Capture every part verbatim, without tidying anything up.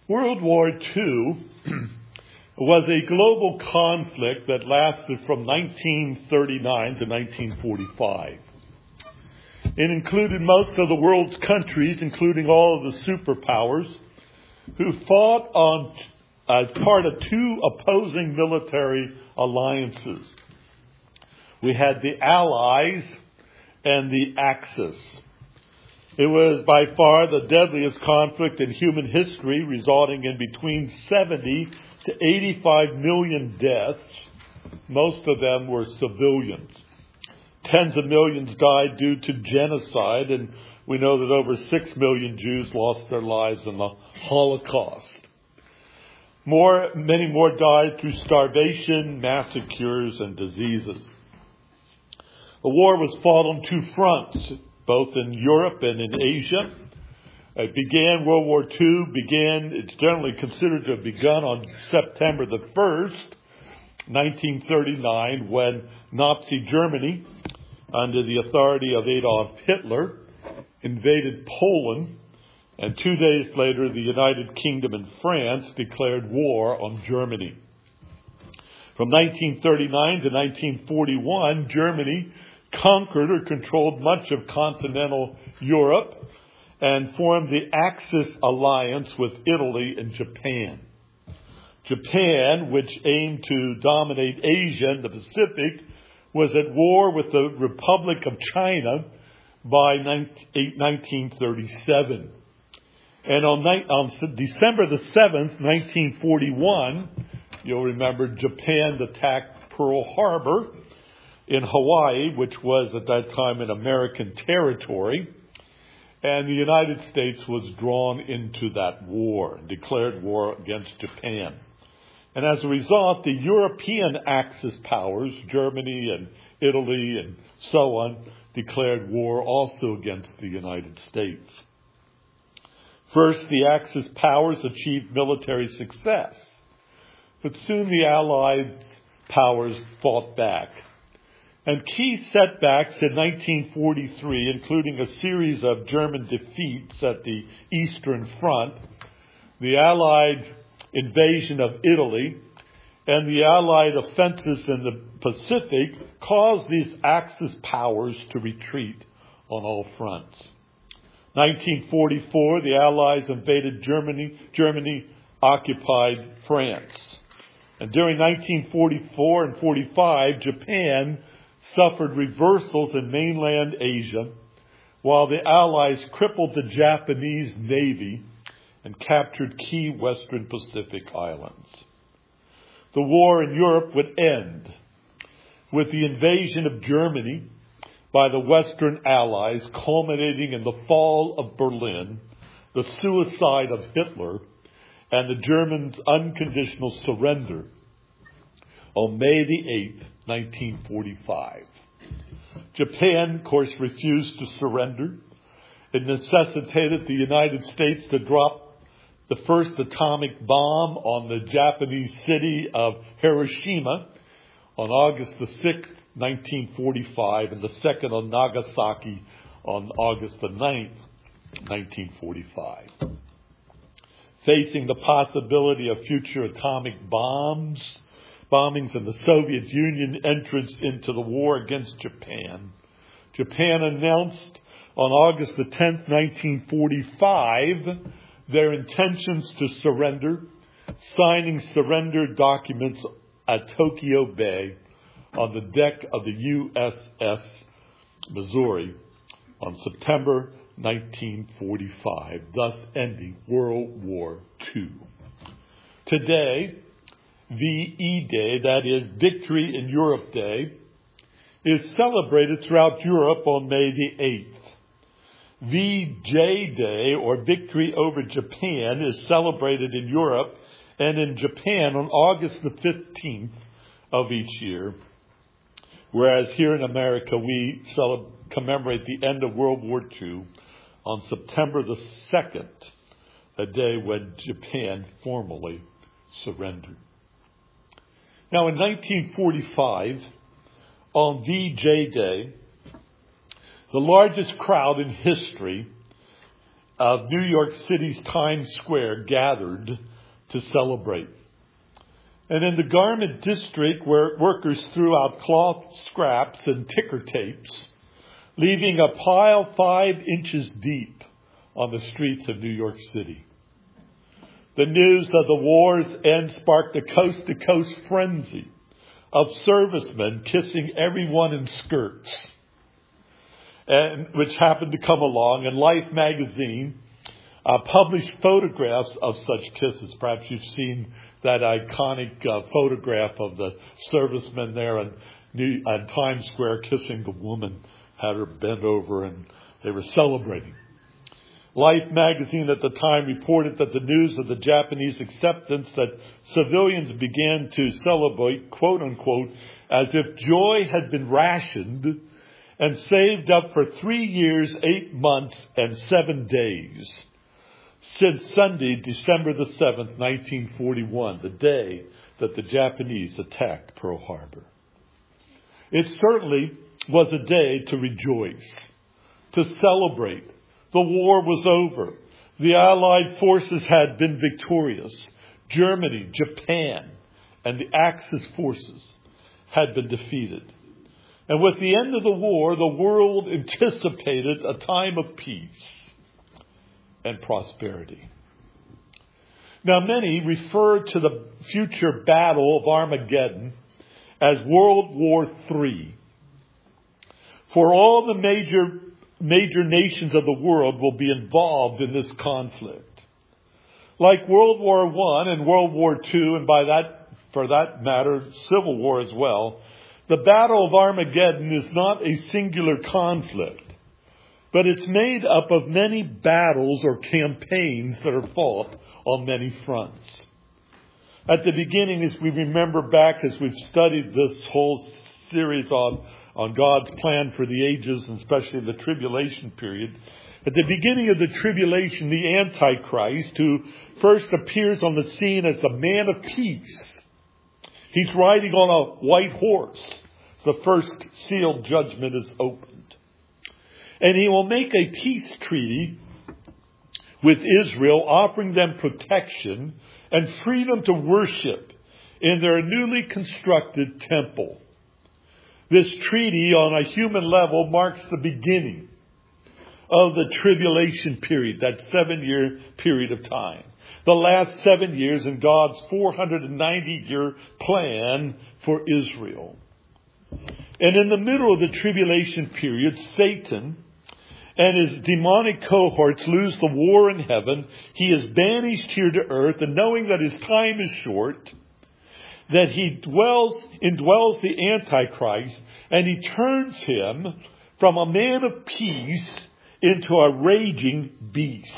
World War Two was a global conflict that lasted from nineteen thirty-nine to nineteen forty-five. It included most of the world's countries, including all of the superpowers, who fought on as part of two opposing military alliances. We had the Allies and the Axis. It was by far the deadliest conflict in human history, resulting in between seventy to eighty-five million deaths. Most of them were civilians. Tens of millions died due to genocide, and we know that over six million Jews lost their lives in the Holocaust. More, many more died through starvation, massacres, and diseases. The war was fought on two fronts, both in Europe and in Asia. It began, World War Two began, it's generally considered to have begun on September the first, nineteen thirty-nine, when Nazi Germany, under the authority of Adolf Hitler, invaded Poland, and two days later the United Kingdom and France declared war on Germany. From nineteen thirty-nine to nineteen forty-one, Germany conquered or controlled much of continental Europe and formed the Axis alliance with Italy and Japan. Japan, which aimed to dominate Asia and the Pacific, was at war with the Republic of China by nineteen thirty-seven. And on, on December the seventh, nineteen forty-one, you'll remember Japan attacked Pearl Harbor in Hawaii, which was at that time an American territory. And the United States was drawn into that war, declared war against Japan. And as a result, the European Axis powers, Germany and Italy and so on, declared war also against the United States. First, the Axis powers achieved military success, but soon the Allied powers fought back. And key setbacks in nineteen forty-three, including a series of German defeats at the Eastern Front, the Allied invasion of Italy, and the Allied offensives in the Pacific, caused these Axis powers to retreat on all fronts. nineteen forty-four, the Allies invaded Germany. Germany occupied France. And during nineteen forty-four and forty-five, Japan suffered reversals in mainland Asia, while the Allies crippled the Japanese Navy and captured key Western Pacific islands. The war in Europe would end with the invasion of Germany by the Western Allies, culminating in the fall of Berlin, the suicide of Hitler, and the Germans' unconditional surrender on May the eighth, nineteen forty-five. Japan, of course, refused to surrender. It necessitated the United States to drop the first atomic bomb on the Japanese city of Hiroshima on August the sixth, nineteen forty-five, and the second on Nagasaki on August the ninth, nineteen forty-five. Facing the possibility of future atomic bombs, bombings and the Soviet Union entrance into the war against Japan, Japan announced on August the tenth, nineteen forty-five, their intentions to surrender, signing surrender documents at Tokyo Bay on the deck of the U S S Missouri on September nineteen forty-five, thus ending World War Two. Today, V E Day, that is Victory in Europe Day, is celebrated throughout Europe on May the eighth. V J Day, or Victory over Japan, is celebrated in Europe and in Japan on August the fifteenth of each year. Whereas here in America, we celebrate, commemorate the end of World War Two on September the second, a day when Japan formally surrendered. Now, in nineteen forty-five, on V J Day, the largest crowd in history of New York City's Times Square gathered to celebrate. And in the garment district, where workers threw out cloth scraps and ticker tapes, leaving a pile five inches deep on the streets of New York City. The news of the war's end sparked a coast-to-coast frenzy of servicemen kissing everyone in skirts, and which happened to come along. And Life magazine uh, published photographs of such kisses. Perhaps you've seen that iconic uh, photograph of the servicemen there in, New, in Times Square kissing the woman, had her bent over, and they were celebrating. Life magazine at the time reported that the news of the Japanese acceptance that civilians began to celebrate, quote unquote, as if joy had been rationed and saved up for three years, eight months, and seven days since Sunday, December the seventh, nineteen forty-one, the day that the Japanese attacked Pearl Harbor. It certainly was a day to rejoice, to celebrate. The war was over. The Allied forces had been victorious. Germany, Japan, and the Axis forces had been defeated. And with the end of the war, the world anticipated a time of peace and prosperity. Now, many refer to the future battle of Armageddon as World War Three. For all the major major nations of the world will be involved in this conflict. Like World War One and World War Two, and by that, for that matter, Civil War as well, the Battle of Armageddon is not a singular conflict, but it's made up of many battles or campaigns that are fought on many fronts. At the beginning, as we remember back, as we've studied this whole series on on God's plan for the ages, and especially the tribulation period. At the beginning of the tribulation, the Antichrist, who first appears on the scene as the man of peace, he's riding on a white horse. The first sealed judgment is opened. And he will make a peace treaty with Israel, offering them protection and freedom to worship in their newly constructed temple. This treaty on a human level marks the beginning of the tribulation period, that seven-year period of time. The last seven years in God's four hundred ninety-year plan for Israel. And in the middle of the tribulation period, Satan and his demonic cohorts lose the war in heaven. He is banished here to earth, and knowing that his time is short, that he dwells, indwells the Antichrist, and he turns him from a man of peace into a raging beast.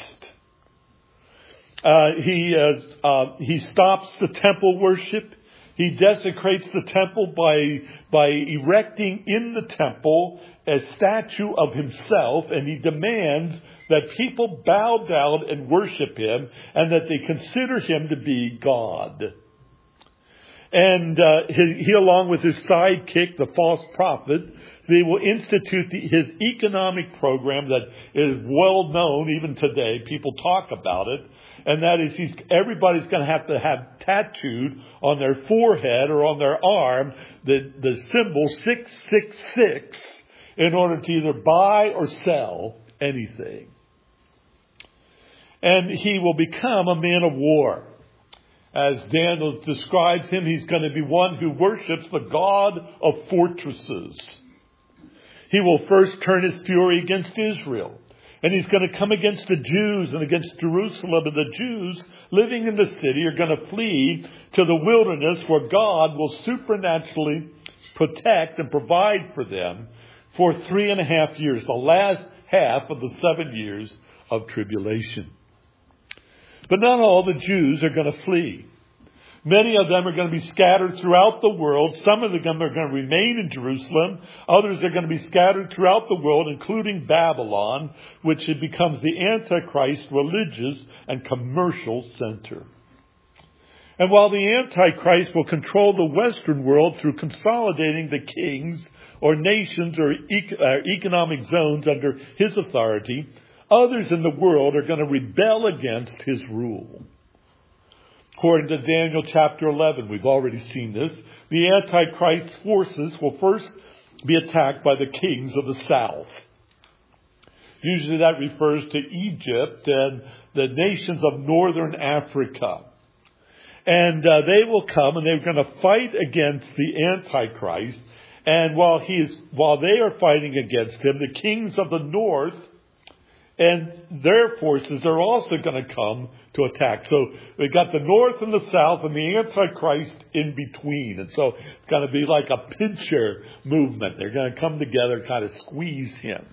Uh, he uh, uh, he stops the temple worship. He desecrates the temple by by erecting in the temple a statue of himself, and he demands that people bow down and worship him, and that they consider him to be God. And uh, he, he, along with his sidekick, the false prophet, they will institute the, his economic program that is well known even today. People talk about it. And that is, he's, everybody's going to have to have tattooed on their forehead or on their arm the, the symbol six six six in order to either buy or sell anything. And he will become a man of war. As Daniel describes him, he's going to be one who worships the God of fortresses. He will first turn his fury against Israel. And he's going to come against the Jews and against Jerusalem. And the Jews living in the city are going to flee to the wilderness, where God will supernaturally protect and provide for them for three and a half years, the last half of the seven years of tribulation. But not all the Jews are going to flee. Many of them are going to be scattered throughout the world. Some of them are going to remain in Jerusalem. Others are going to be scattered throughout the world, including Babylon, which becomes the Antichrist religious and commercial center. And while the Antichrist will control the Western world through consolidating the kings or nations or economic zones under his authority, others in the world are going to rebel against his rule. According to Daniel chapter eleven, we've already seen this, the Antichrist forces will first be attacked by the kings of the south. Usually that refers to Egypt and the nations of northern Africa. And uh, they will come and they're going to fight against the Antichrist. And while he is, while they are fighting against him, the kings of the north and their forces are also going to come to attack. So we've got the north and the south and the Antichrist in between. And so it's going to be like a pincher movement. They're going to come together, kind of squeeze him.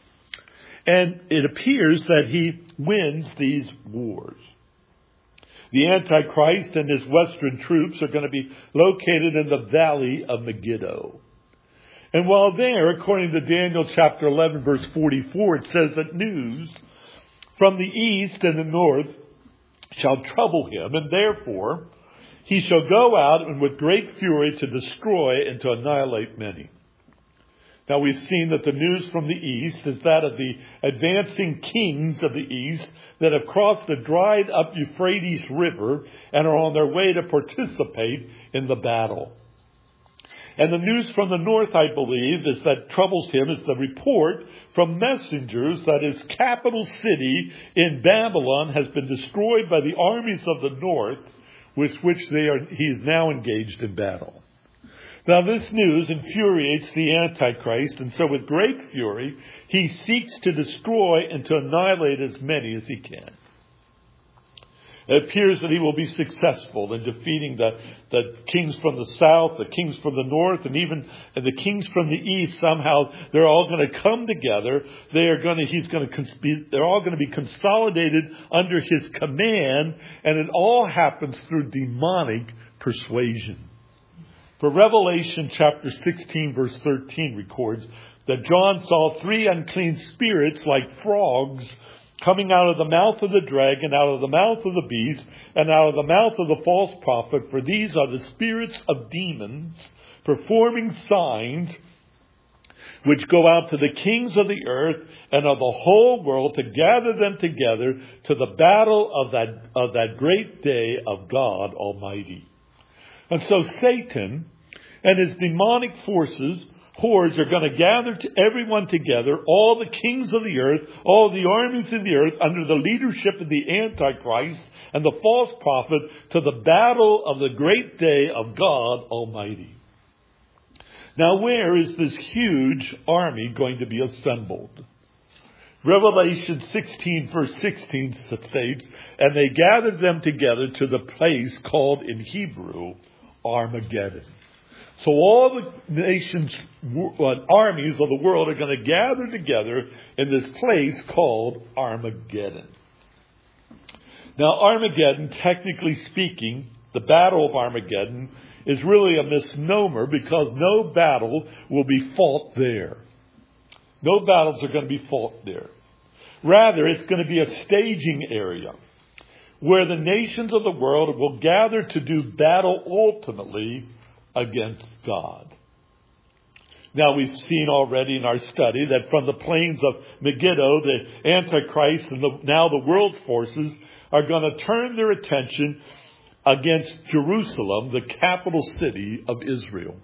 And it appears that he wins these wars. The Antichrist and his western troops are going to be located in the valley of Megiddo. And while there, according to Daniel chapter eleven, verse forty-four, it says that news from the east and the north shall trouble him, and therefore he shall go out and with great fury to destroy and to annihilate many. Now we've seen that the news from the east is that of the advancing kings of the east that have crossed the dried up Euphrates River and are on their way to participate in the battle. And the news from the north, I believe, is that troubles him is the report from messengers that his capital city in Babylon has been destroyed by the armies of the north, with which they are, he is now engaged in battle. Now this news infuriates the Antichrist, and so with great fury, he seeks to destroy and to annihilate as many as he can. It appears that he will be successful in defeating the, the kings from the south, the kings from the north, and even and the kings from the east. Somehow they're all going to come together. They are going to, he's going to, they're all going to be consolidated under his command, and it all happens through demonic persuasion. For Revelation chapter sixteen, verse thirteen records that John saw three unclean spirits like frogs coming out of the mouth of the dragon, out of the mouth of the beast, and out of the mouth of the false prophet. For these are the spirits of demons, performing signs, which go out to the kings of the earth and of the whole world to gather them together to the battle of that, of that great day of God Almighty. And so Satan and his demonic forces, hordes, are going to gather to everyone together, all the kings of the earth, all the armies of the earth, under the leadership of the Antichrist and the false prophet, to the battle of the great day of God Almighty. Now, where is this huge army going to be assembled? Revelation sixteen, verse sixteen states, and they gathered them together to the place called in Hebrew Armageddon. So all the nations, armies of the world are going to gather together in this place called Armageddon. Now, Armageddon, technically speaking, the Battle of Armageddon is really a misnomer because no battle will be fought there. No battles are going to be fought there. Rather, it's going to be a staging area where the nations of the world will gather to do battle ultimately against God. Now, we've seen already in our study that from the plains of Megiddo, the Antichrist and the, now the world's forces are going to turn their attention against Jerusalem, the capital city of Israel,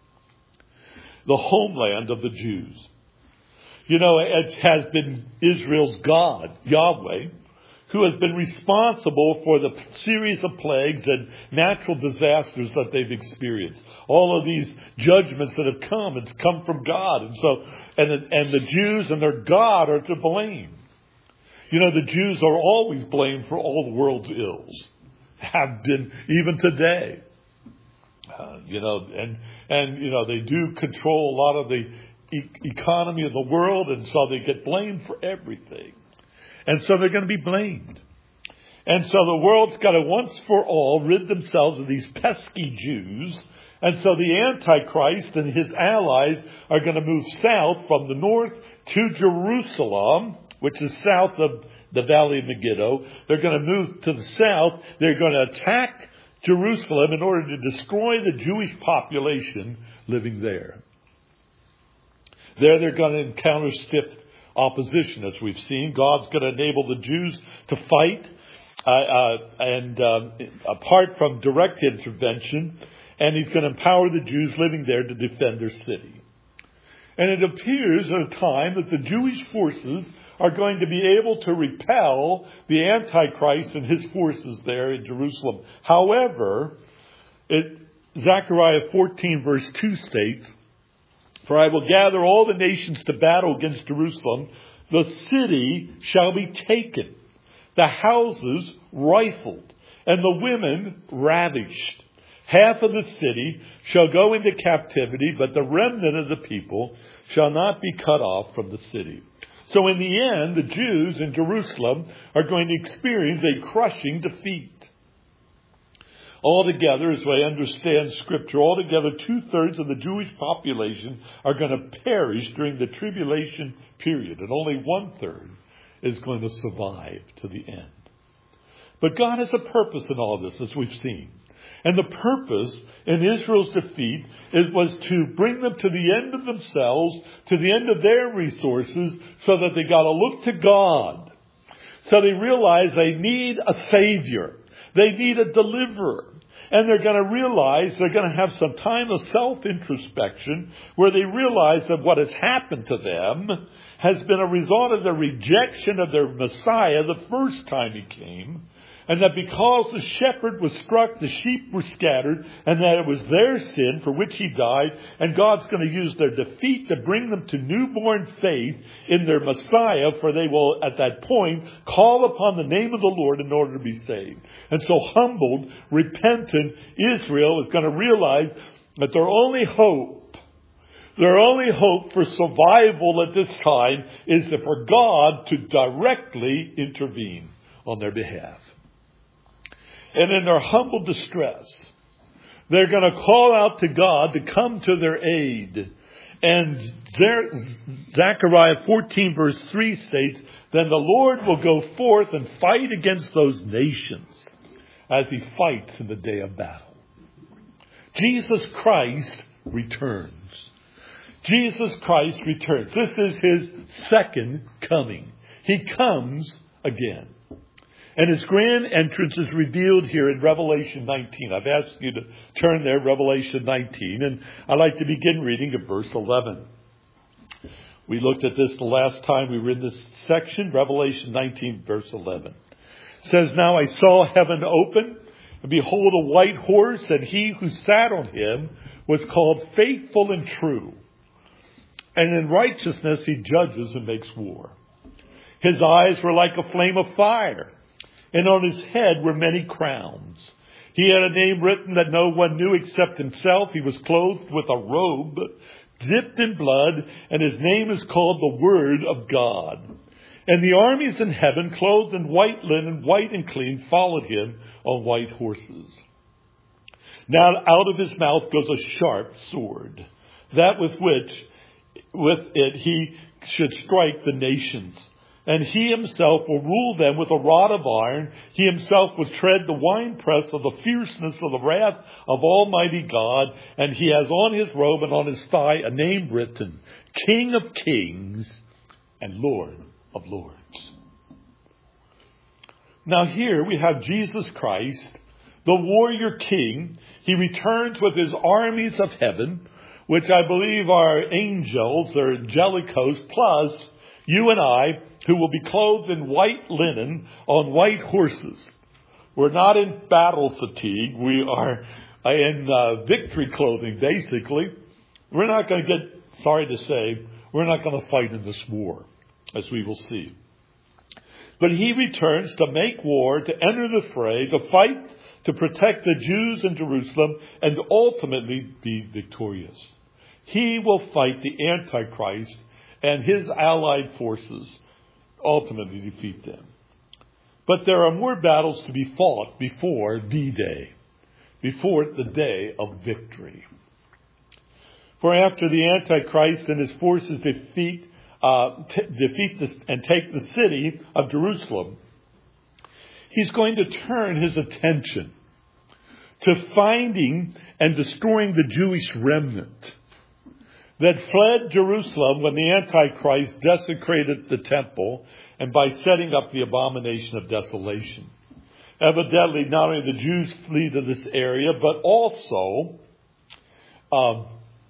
the homeland of the Jews. You know, it has been Israel's God, Yahweh, who has been responsible for the series of plagues and natural disasters that they've experienced. All of these judgments that have come, it's come from God. And so, and the, and the Jews and their God are to blame. You know, the Jews are always blamed for all the world's ills. Have been even today. Uh, you know, and, and, you know, they do control a lot of the e- economy of the world, and so they get blamed for everything. And so they're going to be blamed. And so the world's got to once for all rid themselves of these pesky Jews. And so the Antichrist and his allies are going to move south from the north to Jerusalem, which is south of the Valley of Megiddo. They're going to move to the south. They're going to attack Jerusalem in order to destroy the Jewish population living there. There they're going to encounter stiff opposition, as we've seen. God's going to enable the Jews to fight, uh, uh, and uh, apart from direct intervention, and he's going to empower the Jews living there to defend their city. And it appears at a time that the Jewish forces are going to be able to repel the Antichrist and his forces there in Jerusalem. However, it, Zechariah fourteen verse two states, "For I will gather all the nations to battle against Jerusalem. The city shall be taken, the houses rifled, and the women ravished. Half of the city shall go into captivity, but the remnant of the people shall not be cut off from the city." So in the end, the Jews in Jerusalem are going to experience a crushing defeat. Altogether, as I understand Scripture, altogether two-thirds of the Jewish population are going to perish during the tribulation period, and only one-third is going to survive to the end. But God has a purpose in all this, as we've seen. And the purpose in Israel's defeat is, was to bring them to the end of themselves, to the end of their resources, so that they got to look to God. So they realize they need a Savior. They need a deliverer. And they're going to realize they're going to have some time of self-introspection where they realize that what has happened to them has been a result of their rejection of their Messiah the first time he came. And that because the shepherd was struck, the sheep were scattered, and that it was their sin for which he died, and God's going to use their defeat to bring them to newborn faith in their Messiah, for they will, at that point, call upon the name of the Lord in order to be saved. And so humbled, repentant Israel is going to realize that their only hope, their only hope for survival at this time is for God to directly intervene on their behalf. And in their humble distress, they're going to call out to God to come to their aid. And there, Zechariah fourteen verse three states, "Then the Lord will go forth and fight against those nations as he fights in the day of battle." Jesus Christ returns. Jesus Christ returns. This is his second coming. He comes again. And his grand entrance is revealed here in Revelation nineteen. I've asked you to turn there, Revelation nineteen, and I'd like to begin reading at verse eleven. We looked at this the last time we were in this section, Revelation nineteen, verse eleven. It says, "Now I saw heaven open, and behold a white horse, and he who sat on him was called Faithful and True. And in righteousness he judges and makes war. His eyes were like a flame of fire, and on his head were many crowns. He had a name written that no one knew except himself. He was clothed with a robe dipped in blood, and his name is called the Word of God. And the armies in heaven, clothed in white linen, white and clean, followed him on white horses. Now out of his mouth goes a sharp sword, that with which, with it he should strike the nations. And he himself will rule them with a rod of iron. He himself will tread the winepress of the fierceness of the wrath of Almighty God. And he has on his robe and on his thigh a name written, King of Kings and Lord of Lords." Now here we have Jesus Christ, the warrior king. He returns with his armies of heaven, which I believe are angels or angelic hosts, plus you and I, who will be clothed in white linen on white horses. We're not in battle fatigue. We are in uh, victory clothing, basically. We're not going to get, sorry to say, we're not going to fight in this war, as we will see. But he returns to make war, to enter the fray, to fight, to protect the Jews in Jerusalem, and ultimately be victorious. He will fight the Antichrist and his allied forces, ultimately defeat them. But there are more battles to be fought before D-Day, before the day of victory. For after the Antichrist and his forces defeat, uh, t- defeat this, and take the city of Jerusalem, he's going to turn his attention to finding and destroying the Jewish remnant. that fled Jerusalem when the Antichrist desecrated the temple and by setting up the abomination of desolation. Evidently, not only the Jews flee to this area, but also, um,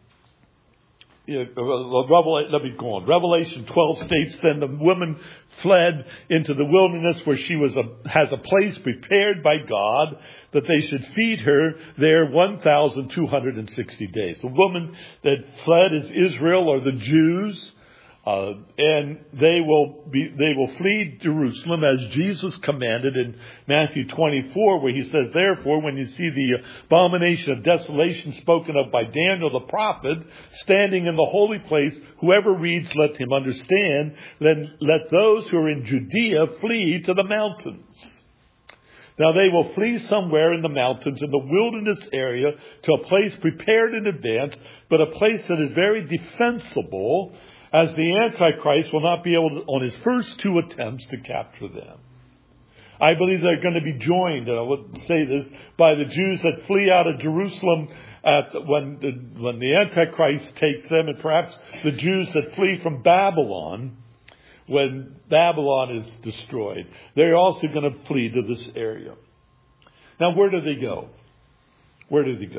yeah, Revelation, let me go on. Revelation twelve states, then the woman fled into the wilderness where she was a, has a place prepared by God that they should feed her there one thousand two hundred sixty days. The woman that fled is Israel, or the Jews. Uh, and they will be, they will flee Jerusalem as Jesus commanded in Matthew twenty-four, where he says, therefore, when you see the abomination of desolation spoken of by Daniel the prophet standing in the holy place, whoever reads, let him understand. Then let those who are in Judea flee to the mountains. Now they will flee somewhere in the mountains, in the wilderness area, to a place prepared in advance, but a place that is very defensible, as the Antichrist will not be able to, on his first two attempts, to capture them. I believe they're going to be joined, and I would say this, by the Jews that flee out of Jerusalem at the, when, the, when the Antichrist takes them, and perhaps the Jews that flee from Babylon when Babylon is destroyed. They're also going to flee to this area. Now, where do they go? Where do they go?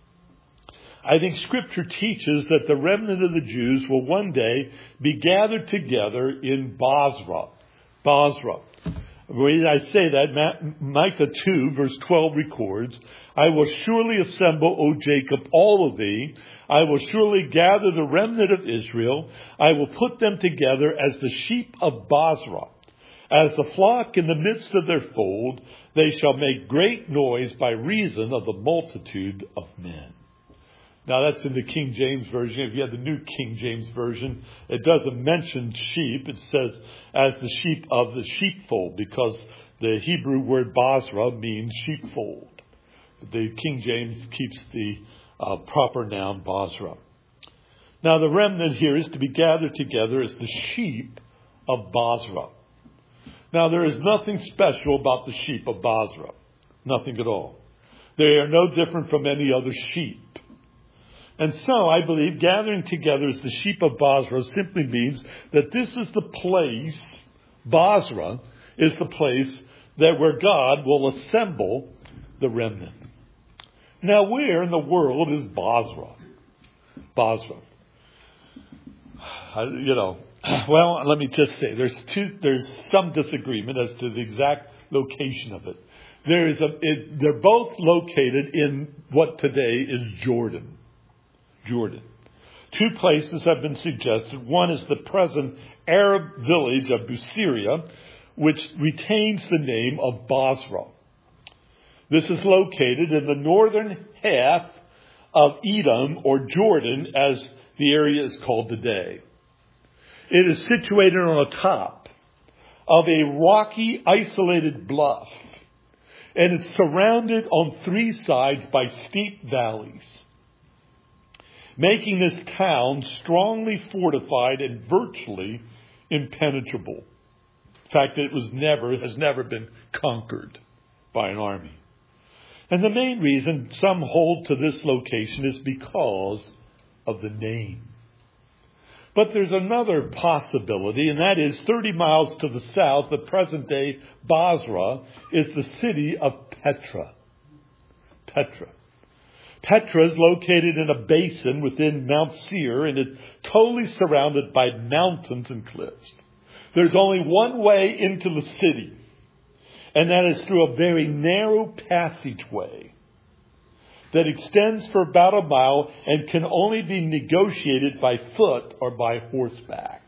I think Scripture teaches that the remnant of the Jews will one day be gathered together in Bozrah. Bozrah. The reason I say that, Micah two, verse twelve records, I will surely assemble, O Jacob, all of thee. I will surely gather the remnant of Israel. I will put them together as the sheep of Bozrah. As the flock in the midst of their fold, they shall make great noise by reason of the multitude of men. Now that's in the King James Version. If you have the New King James Version, it doesn't mention sheep. It says as the sheep of the sheepfold, because the Hebrew word Bozrah means sheepfold. The King James keeps the uh, proper noun Bozrah. Now the remnant here is to be gathered together as the sheep of Bozrah. Now there is nothing special about the sheep of Bozrah. Nothing at all. They are no different from any other sheep. And so I believe gathering together as the sheep of Bozrah simply means that this is the place, Bozrah is the place that where God will assemble the remnant. Now where in the world is Bozrah? Bozrah. I, you know, well, let me just say, there's two, there's some disagreement as to the exact location of it. There is a, it, they're both located in what today is Jordan. Jordan. Two places have been suggested. One is the present Arab village of Busiria, which retains the name of Bozrah. This is located in the northern half of Edom, or Jordan, as the area is called today. It is situated on the top of a rocky, isolated bluff, and it's surrounded on three sides by steep valleys, making this town strongly fortified and virtually impenetrable. In fact, it was never, has never been conquered by an army. And the main reason some hold to this location is because of the name. But there's another possibility, and that is thirty miles to the south, the present-day Bozrah, is the city of Petra. Petra. Petra is located in a basin within Mount Seir, and it's totally surrounded by mountains and cliffs. There's only one way into the city, and that is through a very narrow passageway that extends for about a mile and can only be negotiated by foot or by horseback.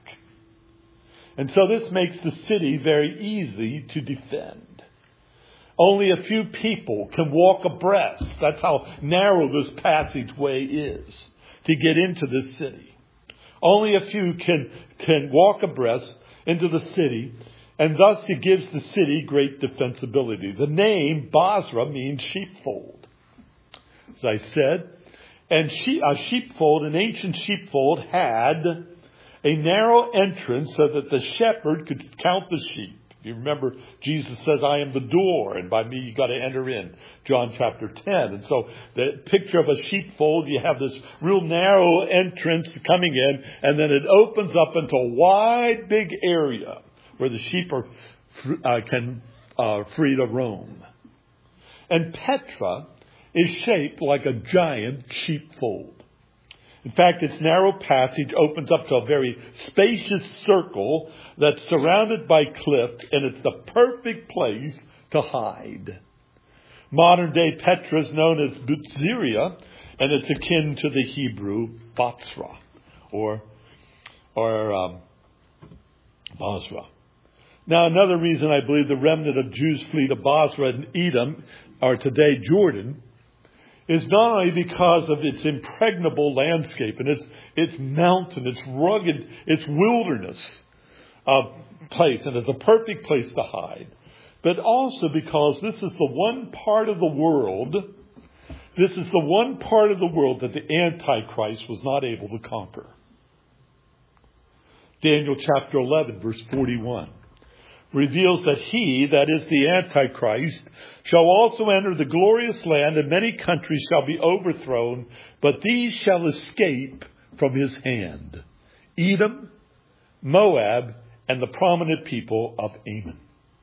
And so this makes the city very easy to defend. Only a few people can walk abreast. That's how narrow this passageway is to get into this city. Only a few can, can walk abreast into the city, and thus it gives the city great defensibility. The name Bozrah means sheepfold, as I said. And she, a sheepfold, an ancient sheepfold, had a narrow entrance so that the shepherd could count the sheep. If You remember Jesus says, I am the door, and by me you got to enter in. John chapter ten. And so the picture of a sheepfold, you have this real narrow entrance coming in, and then it opens up into a wide, big area where the sheep are uh, can uh, free to roam. And Petra is shaped like a giant sheepfold. In fact, its narrow passage opens up to a very spacious circle that's surrounded by cliff, and it's the perfect place to hide. Modern day Petra is known as Butzeria, and it's akin to the Hebrew Bozrah, or, or um, Bozrah. Now, another reason I believe the remnant of Jews flee to Bozrah and Edom, or today Jordan, is not only because of its impregnable landscape and its its mountain, its rugged, its wilderness uh, place, and it's a perfect place to hide, but also because this is the one part of the world, this is the one part of the world that the Antichrist was not able to conquer. Daniel chapter eleven, verse forty-one. Reveals that he, that is the Antichrist, shall also enter the glorious land, and many countries shall be overthrown, but these shall escape from his hand. Edom, Moab, and the prominent people of Ammon.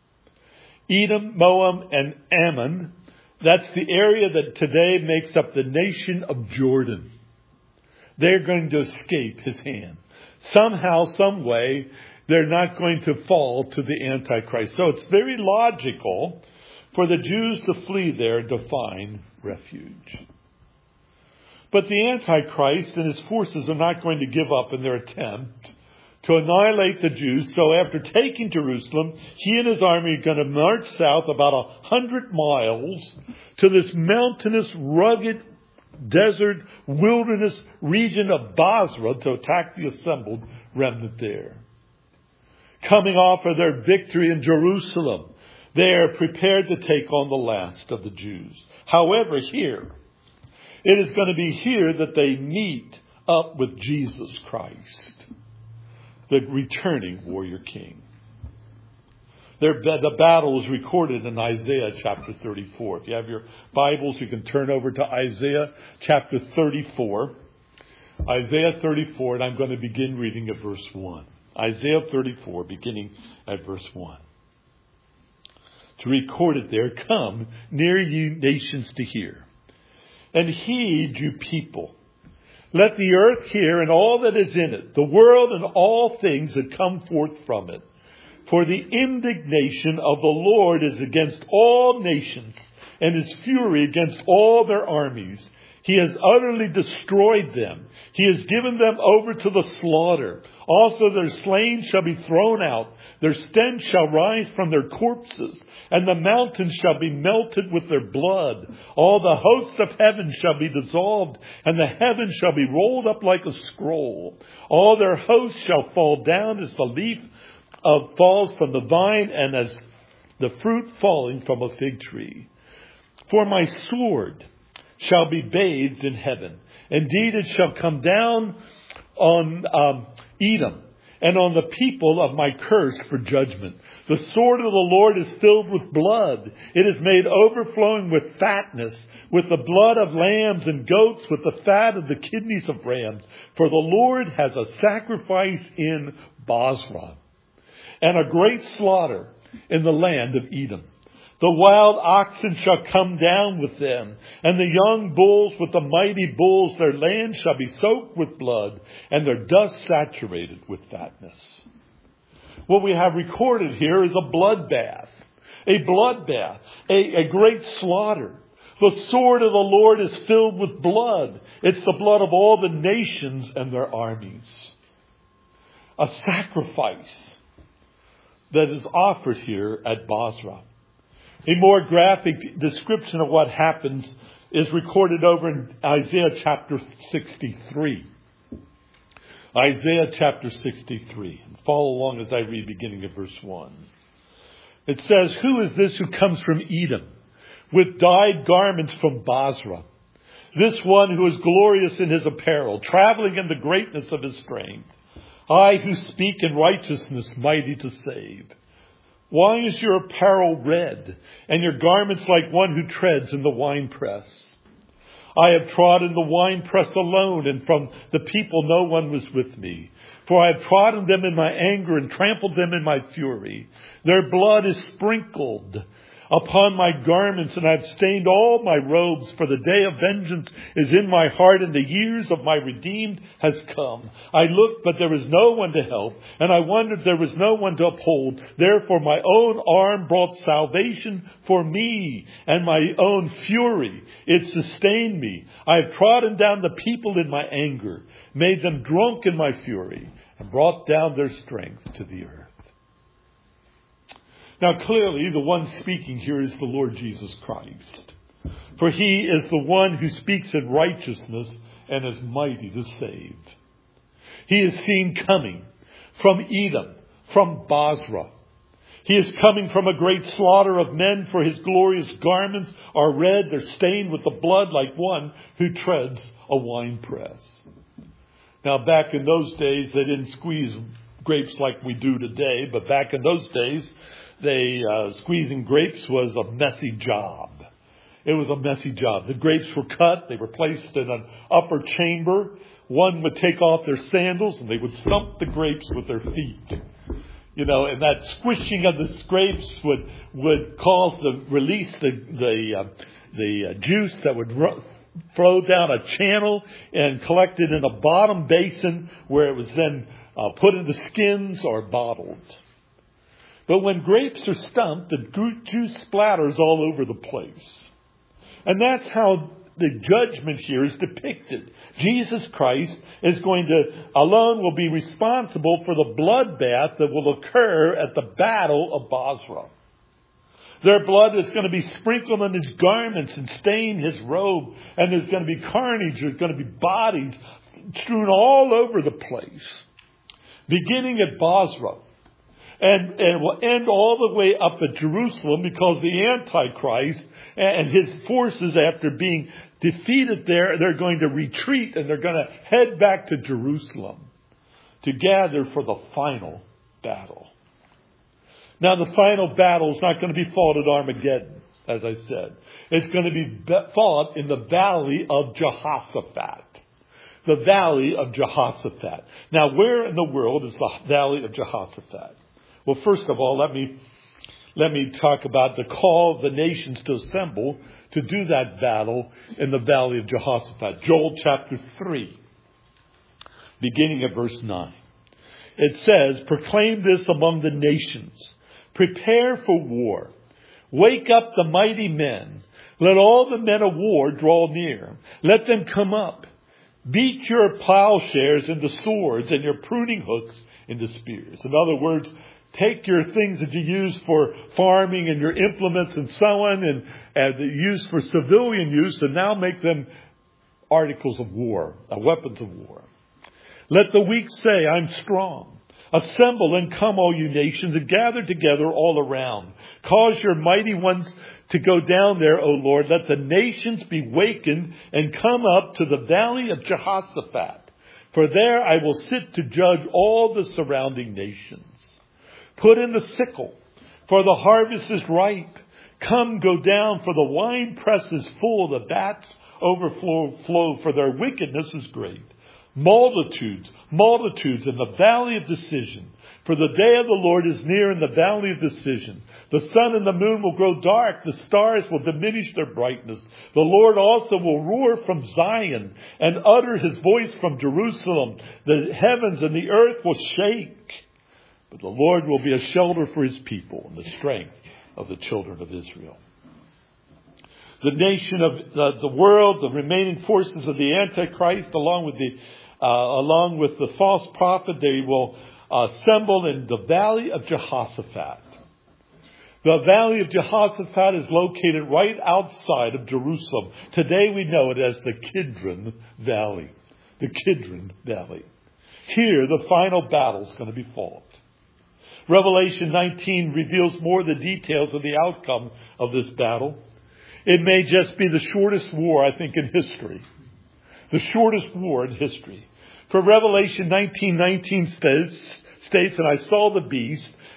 Edom, Moab, and Ammon, that's the area that today makes up the nation of Jordan. They're going to escape his hand. Somehow, some way, they're not going to fall to the Antichrist. So it's very logical for the Jews to flee there to find refuge. But the Antichrist and his forces are not going to give up in their attempt to annihilate the Jews. So after taking Jerusalem, he and his army are going to march south about a hundred miles to this mountainous, rugged, desert, wilderness region of Bozrah to attack the assembled remnant there. Coming off of their victory in Jerusalem, they are prepared to take on the last of the Jews. However, here, it is going to be here that they meet up with Jesus Christ, the returning warrior king. Their, the battle is recorded in Isaiah chapter thirty-four. If you have your Bibles, you can turn over to Isaiah chapter thirty-four. Isaiah thirty-four, and I'm going to begin reading at verse one. Isaiah thirty-four, beginning at verse one. To record it there, come, near you nations to hear, and heed you people. Let the earth hear and all that is in it, the world and all things that come forth from it. For the indignation of the Lord is against all nations, and his fury against all their armies. He has utterly destroyed them. He has given them over to the slaughter. Also their slain shall be thrown out. Their stench shall rise from their corpses, and the mountains shall be melted with their blood. All the hosts of heaven shall be dissolved, and the heavens shall be rolled up like a scroll. All their hosts shall fall down as the leaf of falls from the vine, and as the fruit falling from a fig tree. For my sword shall be bathed in heaven. Indeed, it shall come down on um, Edom and on the people of my curse for judgment. The sword of the Lord is filled with blood. It is made overflowing with fatness, with the blood of lambs and goats, with the fat of the kidneys of rams. For the Lord has a sacrifice in Bozrah, and a great slaughter in the land of Edom. The wild oxen shall come down with them, and the young bulls with the mighty bulls. Their land shall be soaked with blood, and their dust saturated with fatness. What we have recorded here is a bloodbath, a bloodbath, a, a great slaughter. The sword of the Lord is filled with blood. It's the blood of all the nations and their armies. A sacrifice that is offered here at Bozrah. A more graphic description of what happens is recorded over in Isaiah chapter sixty-three. Isaiah chapter sixty-three. Follow along as I read beginning at verse one. It says, who is this who comes from Edom with dyed garments from Bozrah? This one who is glorious in his apparel, traveling in the greatness of his strength. I who speak in righteousness, mighty to save. Why is your apparel red, and your garments like one who treads in the winepress? I have trodden the winepress alone, and from the people no one was with me. For I have trodden them in my anger and trampled them in my fury. Their blood is sprinkled upon my garments, and I have stained all my robes, for the day of vengeance is in my heart, and the years of my redeemed has come. I looked, but there was no one to help, and I wondered, there was no one to uphold. Therefore my own arm brought salvation for me, and my own fury, it sustained me. I have trodden down the people in my anger, made them drunk in my fury, and brought down their strength to the earth. Now clearly the one speaking here is the Lord Jesus Christ. For he is the one who speaks in righteousness and is mighty to save. He is seen coming from Edom, from Basra. He is coming from a great slaughter of men, for his glorious garments are red. They're stained with the blood like one who treads a winepress. Now back in those days, they didn't squeeze grapes like we do today, but back in those days, They uh, squeezing grapes was a messy job. It was a messy job. The grapes were cut. They were placed in an upper chamber. One would take off their sandals and they would stump the grapes with their feet. You know, and that squishing of the grapes would would cause the release the the uh, the uh, juice that would ru- flow down a channel and collected in a bottom basin where it was then uh, put into skins or bottled. But when grapes are stumped, the juice splatters all over the place. And that's how the judgment here is depicted. Jesus Christ is going to, alone will be responsible for the bloodbath that will occur at the battle of Basra. Their blood is going to be sprinkled on his garments and stain his robe. And there's going to be carnage. There's going to be bodies strewn all over the place. Beginning at Basra. And, and will end all the way up at Jerusalem, because the Antichrist and his forces, after being defeated there, they're going to retreat and they're going to head back to Jerusalem to gather for the final battle. Now the final battle is not going to be fought at Armageddon, as I said. It's going to be fought in the valley of Jehoshaphat. The valley of Jehoshaphat. Now where in the world is the valley of Jehoshaphat? Well, first of all, let me let me talk about the call of the nations to assemble to do that battle in the valley of Jehoshaphat. Joel chapter three, beginning at verse nine. It says, "Proclaim this among the nations. Prepare for war. Wake up the mighty men. Let all the men of war draw near. Let them come up. Beat your plowshares into swords and your pruning hooks into spears." In other words, take your things that you use for farming and your implements and so on and, and used for civilian use, and now make them articles of war, uh, weapons of war. Let the weak say, "I'm strong." Assemble and come, all you nations, and gather together all around. Cause your mighty ones to go down there, O Lord. Let the nations be wakened and come up to the valley of Jehoshaphat. For there I will sit to judge all the surrounding nations. Put in the sickle, for the harvest is ripe. Come, go down, for the wine press is full, the vats overflow, flow, for their wickedness is great. Multitudes, multitudes in the valley of decision. For the day of the Lord is near in the valley of decision. The sun and the moon will grow dark. The stars will diminish their brightness. The Lord also will roar from Zion and utter his voice from Jerusalem. The heavens and the earth will shake. But the Lord will be a shelter for his people and the strength of the children of Israel. The nation of uh, the world, the remaining forces of the Antichrist, along with the uh, along with the false prophet, they will assemble in the valley of Jehoshaphat. The valley of Jehoshaphat is located right outside of Jerusalem. Today we know it as the Kidron Valley. The Kidron Valley. Here the final battle is going to be fought. Revelation nineteen reveals more of the details of the outcome of this battle. It may just be the shortest war, I think, in history. The shortest war in history. For Revelation nineteen nineteen states, states, "And I saw the beast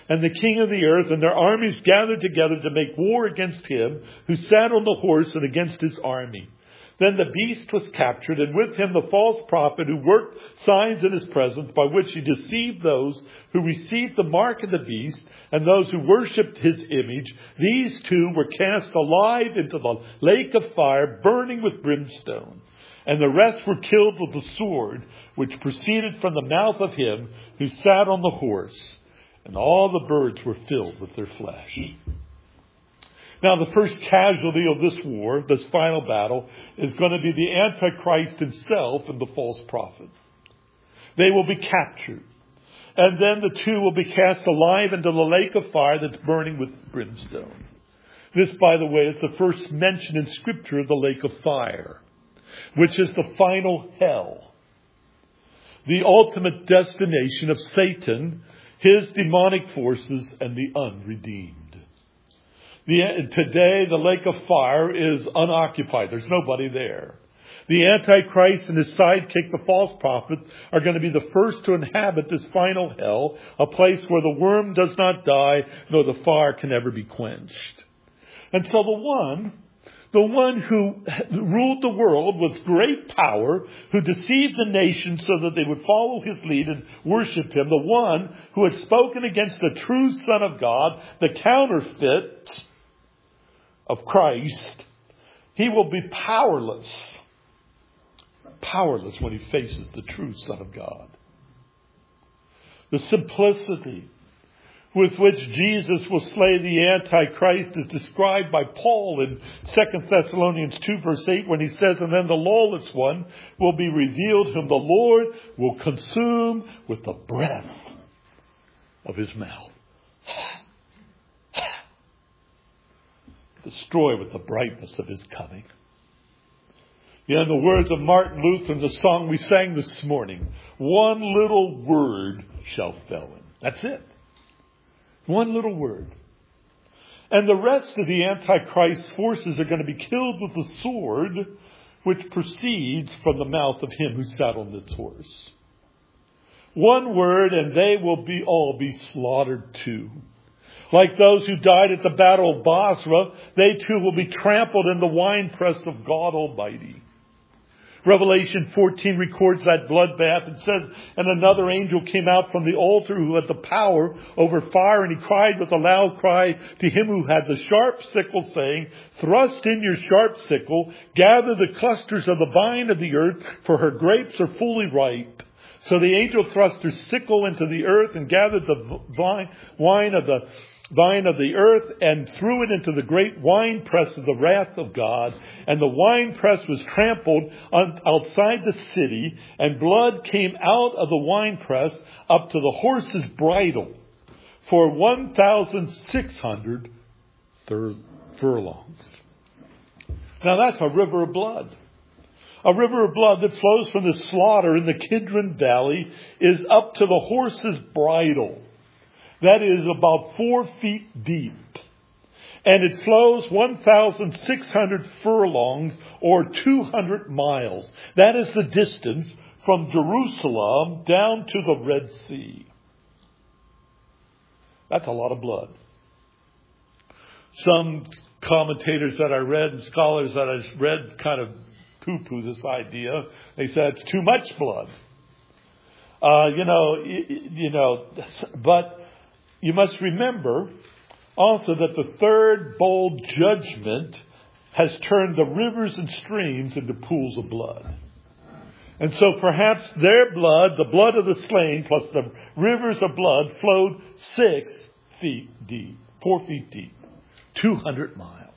and the king of the earth and their armies gathered together to make war against him who sat on the horse and against his army. Then the beast was captured, and with him the false prophet who worked signs in his presence by which he deceived those who received the mark of the beast and those who worshipped his image. These two were cast alive into the lake of fire, burning with brimstone. And the rest were killed with the sword, which proceeded from the mouth of him who sat on the horse. And all the birds were filled with their flesh. Now, the first casualty of this war, this final battle, is going to be the Antichrist himself and the false prophet. They will be captured. And then the two will be cast alive into the lake of fire that's burning with brimstone. This, by the way, is the first mention in Scripture of the lake of fire, which is the final hell. The ultimate destination of Satan, his demonic forces, and the unredeemed. The, today, the lake of fire is unoccupied. There's nobody there. The Antichrist and his sidekick, the false prophet, are going to be the first to inhabit this final hell, a place where the worm does not die, nor the fire can ever be quenched. And so the one, the one who ruled the world with great power, who deceived the nations so that they would follow his lead and worship him, the one who had spoken against the true Son of God, the counterfeit of Christ, he will be powerless. Powerless when he faces the true Son of God. The simplicity with which Jesus will slay the Antichrist is described by Paul in Second Thessalonians two verse eight when he says, and then the lawless one will be revealed whom the Lord will consume with the breath of his mouth. Destroy with the brightness of his coming. Yeah, in the words of Martin Luther in the song we sang this morning, one little word shall fell him. That's it. One little word. And the rest of the Antichrist's forces are going to be killed with the sword which proceeds from the mouth of him who sat on this horse. One word and they will be all be slaughtered too. Like those who died at the battle of Basra, they too will be trampled in the winepress of God Almighty. Revelation fourteen records that bloodbath. It says, and another angel came out from the altar who had the power over fire, and he cried with a loud cry to him who had the sharp sickle, saying, thrust in your sharp sickle, gather the clusters of the vine of the earth, for her grapes are fully ripe. So the angel thrust her sickle into the earth and gathered the vine, wine of the vine of the earth and threw it into the great winepress of the wrath of God. And the winepress was trampled on, outside the city, and blood came out of the winepress up to the horse's bridle for one thousand six hundred fur- furlongs. Now that's a river of blood. A river of blood that flows from the slaughter in the Kidron Valley is up to the horse's bridle. That is about four feet deep. And it flows one thousand six hundred furlongs or two hundred miles. That is the distance from Jerusalem down to the Red Sea. That's a lot of blood. Some commentators that I read and scholars that I read kind of poo-poo this idea. They said it's too much blood. Uh, you know, you, you know, but you must remember also that the third bold judgment has turned the rivers and streams into pools of blood. And so perhaps their blood, the blood of the slain, plus the rivers of blood flowed six feet deep, four feet deep, two hundred miles.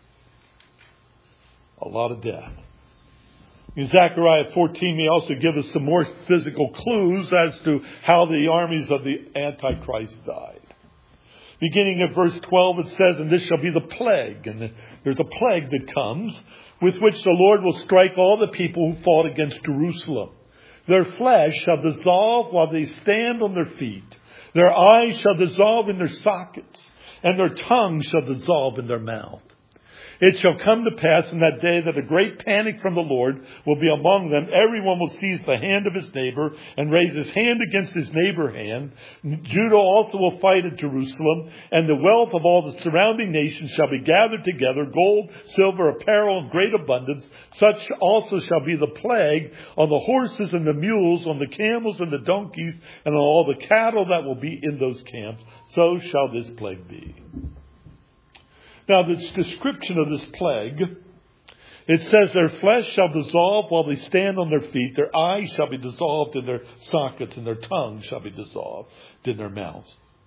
A lot of death. In Zechariah fourteen, may also give us some more physical clues as to how the armies of the Antichrist died. Beginning at verse twelve, it says, and this shall be the plague. And there's a plague that comes with which the Lord will strike all the people who fought against Jerusalem. Their flesh shall dissolve while they stand on their feet. Their eyes shall dissolve in their sockets, and their tongue shall dissolve in their mouth. It shall come to pass in that day that a great panic from the Lord will be among them. Everyone will seize the hand of his neighbor and raise his hand against his neighbor's hand. Judah also will fight at Jerusalem, and the wealth of all the surrounding nations shall be gathered together, gold, silver, apparel in great abundance. Such also shall be the plague on the horses and the mules, on the camels and the donkeys, and on all the cattle that will be in those camps. So shall this plague be. Now, this description of this plague, it says their flesh shall dissolve while they stand on their feet. Their eyes shall be dissolved in their sockets, and their tongues shall be dissolved in their mouths.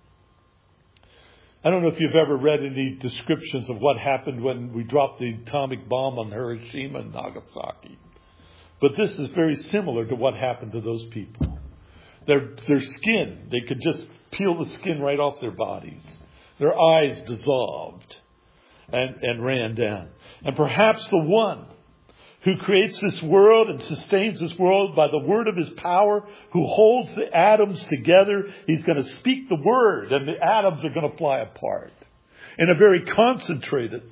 I don't know if you've ever read any descriptions of what happened when we dropped the atomic bomb on Hiroshima and Nagasaki. But this is very similar to what happened to those people. Their, their skin, they could just peel the skin right off their bodies. Their eyes dissolved. And, and ran down. And perhaps the one who creates this world and sustains this world by the word of his power, who holds the atoms together, he's going to speak the word and the atoms are going to fly apart in a very concentrated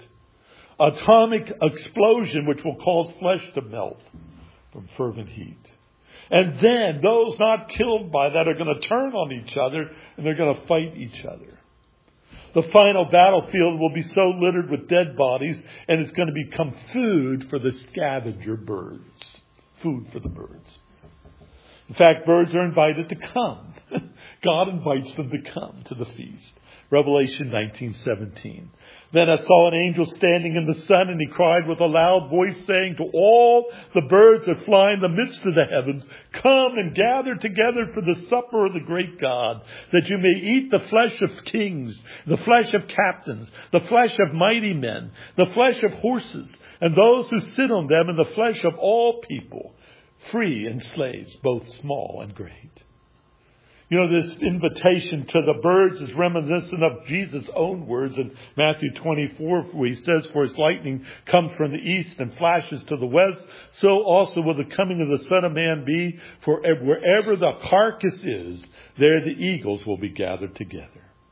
atomic explosion which will cause flesh to melt from fervent heat. And then those not killed by that are going to turn on each other and they're going to fight each other. The final battlefield will be so littered with dead bodies, and it's going to become food for the scavenger birds. Food for the birds. In fact, birds are invited to come. God invites them to come to the feast. Revelation nineteen seventeen. Then I saw an angel standing in the sun, and he cried with a loud voice, saying to all the birds that fly in the midst of the heavens, come and gather together for the supper of the great God, that you may eat the flesh of kings, the flesh of captains, the flesh of mighty men, the flesh of horses, and those who sit on them, and the flesh of all people, free and slaves, both small and great. You know, this invitation to the birds is reminiscent of Jesus' own words in Matthew twenty-four, where he says, for his lightning comes from the east and flashes to the west. So also will the coming of the Son of Man be. For wherever the carcass is, there the eagles will be gathered together.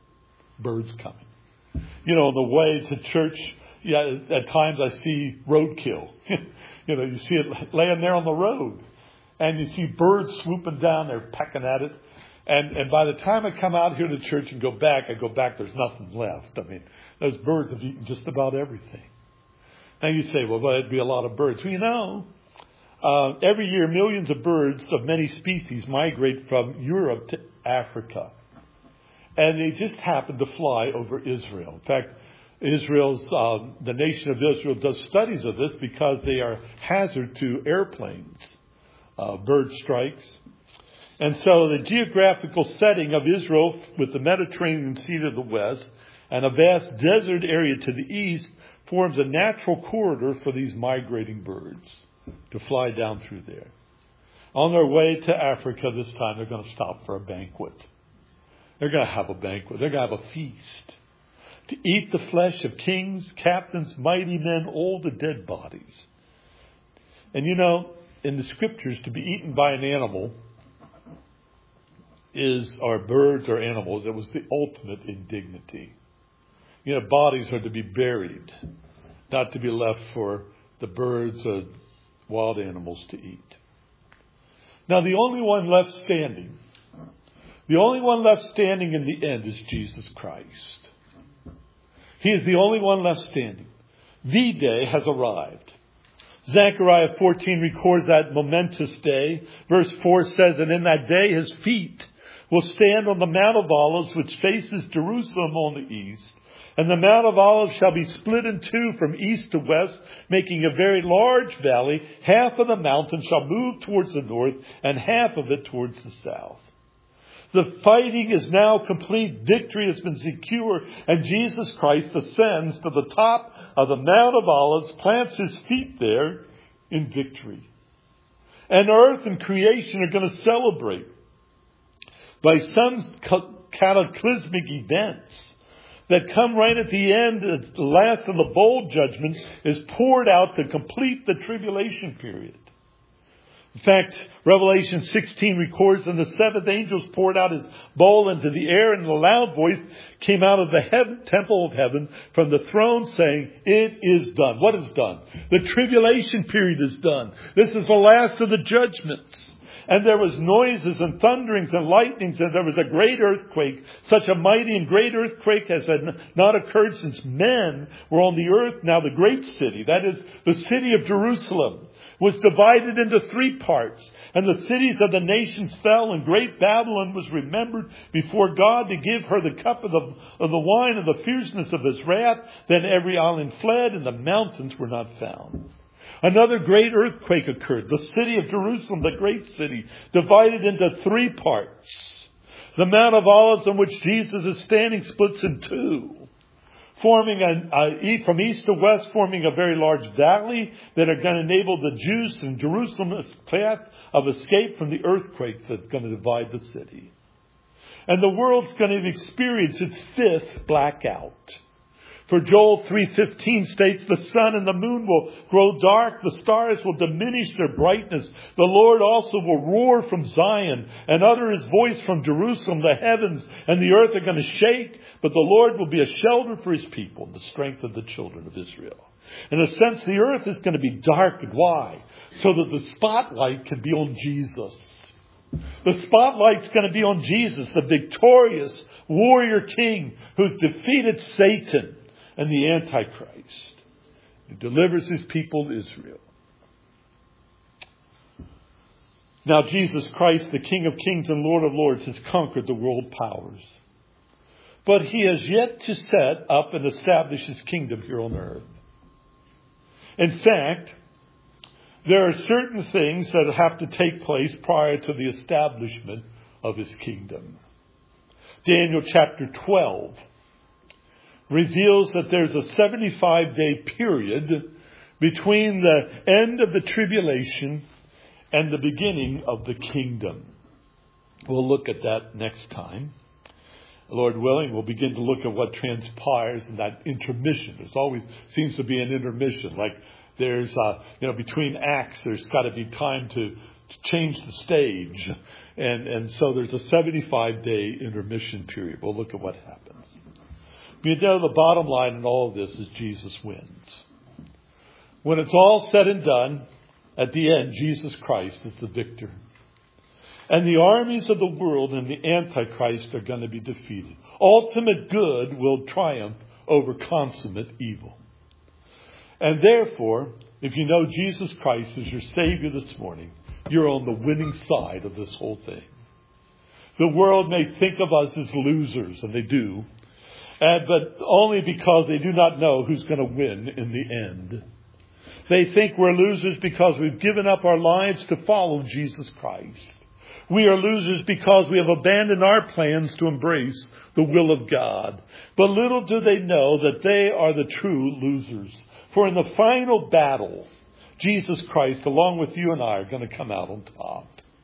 Birds coming. You know, on the way to church, yeah, at times I see roadkill. You know, you see it laying there on the road. And you see birds swooping down there, pecking at it. And, and by the time I come out here to church and go back, I go back, there's nothing left. I mean, those birds have eaten just about everything. Now you say, well, that'd be a lot of birds. Well, you know, uh, every year millions of birds of many species migrate from Europe to Africa. And they just happen to fly over Israel. In fact, Israel's, uh, the nation of Israel does studies of this because they are hazard to airplanes, uh, bird strikes. And so the geographical setting of Israel with the Mediterranean Sea to the west and a vast desert area to the east forms a natural corridor for these migrating birds to fly down through there. On their way to Africa this time, they're going to stop for a banquet. They're going to have a banquet. They're going to have a feast. To eat the flesh of kings, captains, mighty men, all the dead bodies. And you know, in the scriptures, to be eaten by an animal is, or birds or animals, it was the ultimate indignity. You know, bodies are to be buried, not to be left for the birds or wild animals to eat. Now, the only one left standing, the only one left standing in the end is Jesus Christ. He is the only one left standing. The day has arrived. Zechariah fourteen records that momentous day. Verse four says, and in that day his feet will stand on the Mount of Olives, which faces Jerusalem on the east. And the Mount of Olives shall be split in two from east to west, making a very large valley. Half of the mountain shall move towards the north, and half of it towards the south. The fighting is now complete. Victory has been secured, and Jesus Christ ascends to the top of the Mount of Olives, plants his feet there in victory. And earth and creation are going to celebrate by some cataclysmic events that come right at the end. The last of the bowl judgments is poured out to complete the tribulation period. In fact, Revelation sixteen records, and the seventh angel poured out his bowl into the air, and a loud voice came out of the heaven, temple of heaven from the throne saying, it is done. What is done? The tribulation period is done. This is the last of the judgments. And there was noises and thunderings and lightnings, and there was a great earthquake, such a mighty and great earthquake as had not occurred since men were on the earth. Now the great city, that is the city of Jerusalem, was divided into three parts. And the cities of the nations fell, and great Babylon was remembered before God to give her the cup of the, of the wine of the fierceness of his wrath. Then every island fled, and the mountains were not found. Another great earthquake occurred. The city of Jerusalem, the great city, divided into three parts. The Mount of Olives on which Jesus is standing splits in two, forming a, a, from east to west, forming a very large valley that are going to enable the Jews in Jerusalem a path of escape from the earthquake that's going to divide the city. And the world's going to experience its fifth blackout. For Joel three fifteen states, the sun and the moon will grow dark, the stars will diminish their brightness. The Lord also will roar from Zion and utter his voice from Jerusalem. The heavens and the earth are going to shake, but the Lord will be a shelter for his people and the strength of the children of Israel. In a sense, the earth is going to be darkened. Why? So that the spotlight can be on Jesus. The spotlight's going to be on Jesus, the victorious warrior king who's defeated Satan and the Antichrist, who delivers his people Israel. Now Jesus Christ, the King of Kings and Lord of Lords, has conquered the world powers. But he has yet to set up and establish his kingdom here on earth. In fact, there are certain things that have to take place prior to the establishment of his kingdom. Daniel chapter twelve reveals that there's a seventy-five day period between the end of the tribulation and the beginning of the kingdom. We'll look at that next time. Lord willing, we'll begin to look at what transpires in that intermission. There's always seems to be an intermission. Like there's, uh, you know, between acts, there's got to be time to, to change the stage. And, and so there's a seventy-five day intermission period. We'll look at what happens. You know, the bottom line in all of this is Jesus wins. When it's all said and done, at the end, Jesus Christ is the victor. And the armies of the world and the Antichrist are going to be defeated. Ultimate good will triumph over consummate evil. And therefore, if you know Jesus Christ as your Savior this morning, you're on the winning side of this whole thing. The world may think of us as losers, and they do. And, but only because they do not know who's going to win in the end. They think we're losers because we've given up our lives to follow Jesus Christ. We are losers because we have abandoned our plans to embrace the will of God. But little do they know that they are the true losers. For in the final battle, Jesus Christ, along with you and I, are going to come out on top.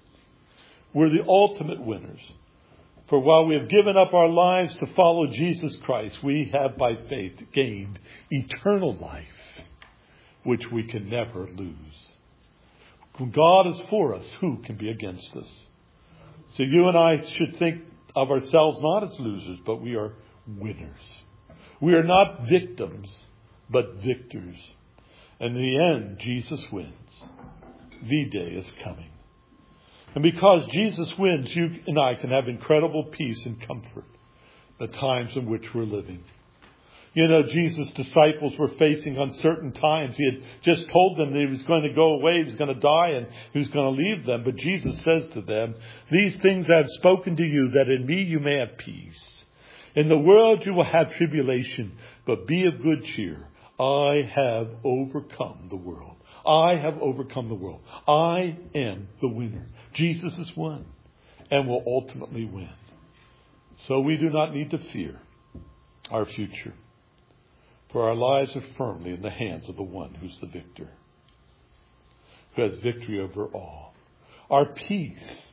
We're the ultimate winners. For while we have given up our lives to follow Jesus Christ, we have by faith gained eternal life, which we can never lose. When God is for us, who can be against us? So you and I should think of ourselves not as losers, but we are winners. We are not victims, but victors. And in the end, Jesus wins. V-Day is coming. And because Jesus wins, you and I can have incredible peace and comfort the times in which we're living. You know, Jesus' disciples were facing uncertain times. He had just told them that he was going to go away, he was going to die, and he was going to leave them. But Jesus says to them, these things I have spoken to you, that in me you may have peace. In the world you will have tribulation, but be of good cheer. I have overcome the world. I have overcome the world. I am the winner. Jesus has won and will ultimately win. So we do not need to fear our future, for our lives are firmly in the hands of the one who's the victor, who has victory over all. Our peace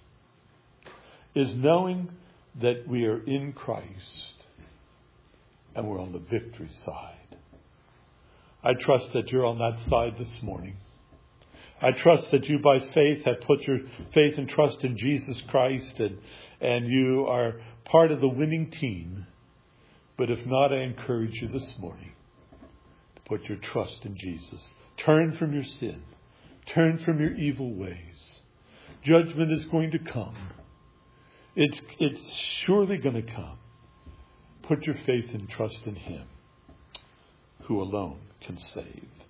is knowing that we are in Christ and we're on the victory side. I trust that you're on that side this morning. I trust that you by faith have put your faith and trust in Jesus Christ, and, and you are part of the winning team. But if not, I encourage you this morning to put your trust in Jesus. Turn from your sin. Turn from your evil ways. Judgment is going to come. It's, it's surely going to come. Put your faith and trust in Him, who alone can save.